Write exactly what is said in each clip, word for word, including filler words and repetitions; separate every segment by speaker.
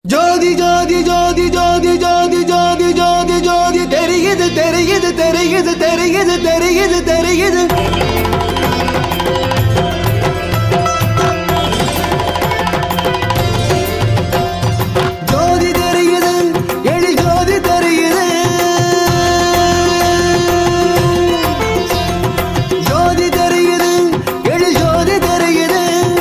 Speaker 1: ஜோதி ஜோதி ஜோதி ஜோதி ஜோதி ஜோதி ஜோதி ஜோதி தெரியுது தெரியுது தெரியுது தெரியுது தெரியுது தெரியுது ஜோதி தெரியுது எழி ஜோதி தெரியுது ஜோதி தெரியுது எழி ஜோதி தெரியுது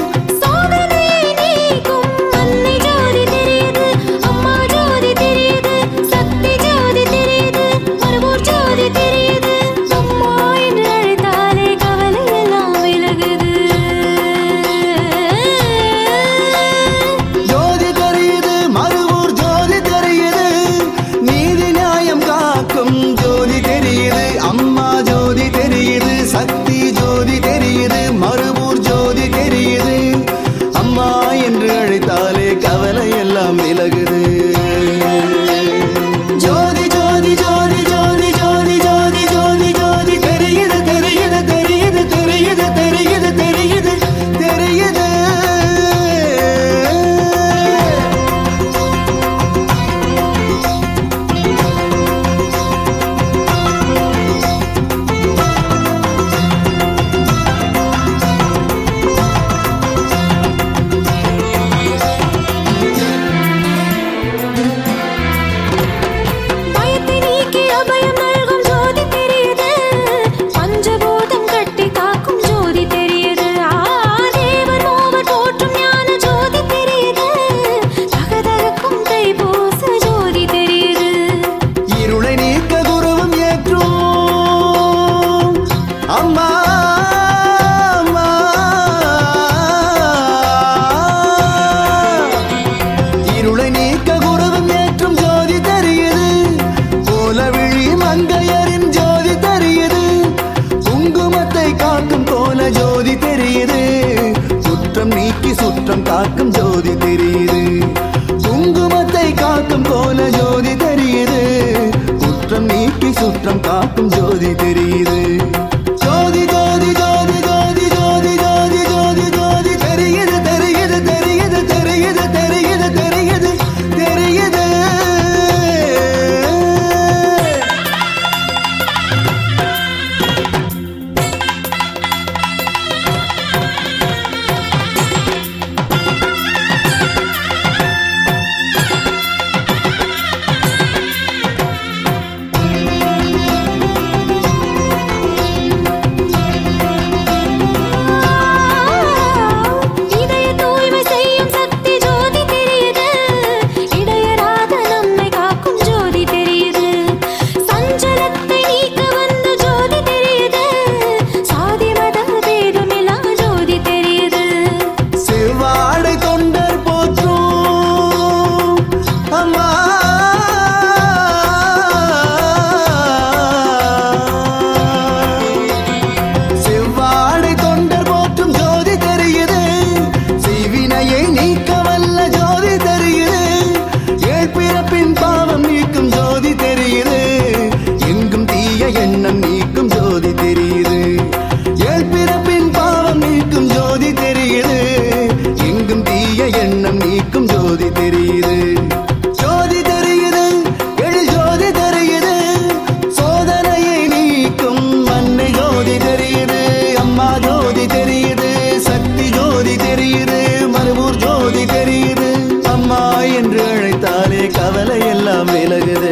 Speaker 1: சக்தி ஜோதி தெரியுது மறுபூர் ஜோதி தெரியுது அம்மா என்று அழைத்தாலே கவலை எல்லாம் விலகுது ஜோதி ஜோதி ஜோதி ஜோதி ஜோதி ஜோதி ஜோதி ஜோதி தெரியுது தெரியுது தெரியுது தெரியுது தெரியுது தெரியுது தெரியுது ஜோதி தெரியுது குற்றம் நீக்கி சுற்றம் காக்கும் ஜோதி தெரியுது குங்குமத்தை காக்கும் போல ஜோதி தெரியுது குற்றம் நீக்கி சுற்றம் காக்கும் ஜோதி தெரியுது ஜோதி ஜோதி ஜோதி ஜோதி ஜோதி ஜோதி ஜோதி ஜோதி தெரியுது தெரியுது தெரியுது தெரியுது தெரியுது தெரியுது தெரியுது எண்ணம் நீக்கும் ஜோதி தெரியுது ஏழ் பிறப்பின் பாவம் நீக்கும் ஜோதி தெரியுது எங்கும் தீய எண்ணம் நீக்கும் ஜோதி தெரியுது ஜோதி தெரியுது எழி ஜோதி தெரியுது சோதனையை நீக்கும் அன்னை ஜோதி தெரியுது அம்மா ஜோதி தெரியுது சக்தி ஜோதி தெரியுது மறுபூர் ஜோதி தெரியுது அம்மா என்று அழைத்தாலே கவலை எல்லாம் விலகுது